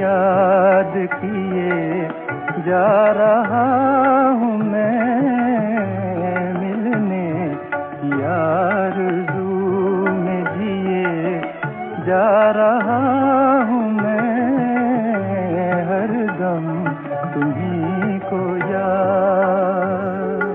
याद किए जा रहा हूँ मैं, मिलने की आरज़ू में जिए जा रहा हूँ मैं, हरदम तुम्हीं को याद।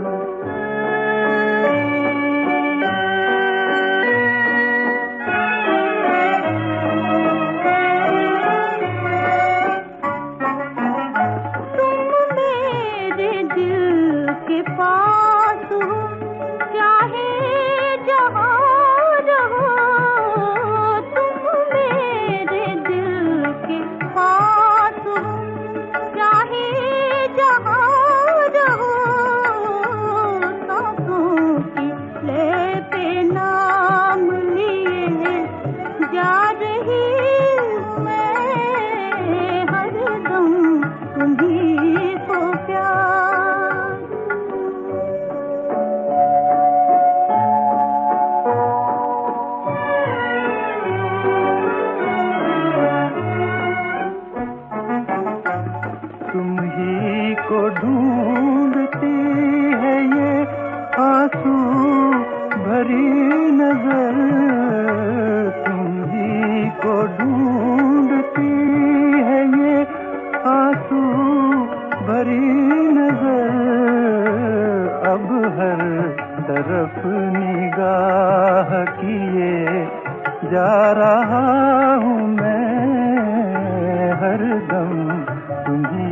पास हो चाहे जहाँ रहो, तुम मेरे दिल के पास हो चाहे जहाँ रहो, सांसों की ले पे नाम लिए जा रही हूँ मैं, हरदम तुम्हीं को प्यार। तुम ही को ढूंढती है ये आंसू भरी नजर, तुम ही को ढूंढती है ये आंसू भरी नजर, अब हर तरफ निगाह किए जा रहा हूँ मैं, हरदम तुम्हीं